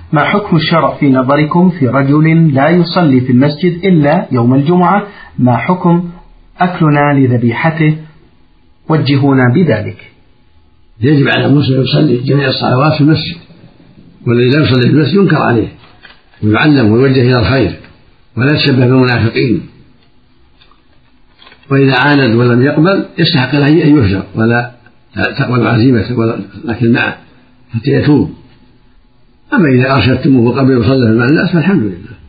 ما حكم الشرع في نظركم في رجل لا يصلي في المسجد إلا يوم الجمعة؟ ما حكم أكلنا لذبيحته؟ وجهونا بذلك. يجب على المسلم يصلي جميع الصلوات في المسجد، والذي لا يصلي في المسجد ينكر عليه ويعلم ويوجه إلى الخير ولا يتشبه بالمنافقين، وإذا عاند ولم يقبل يستحق له أن يهجر ولا تقبل عزيمته لكن معه حتى يتوب. أما إذا أرشدتموه وقبل وصلى مع الناس فالحمد لله.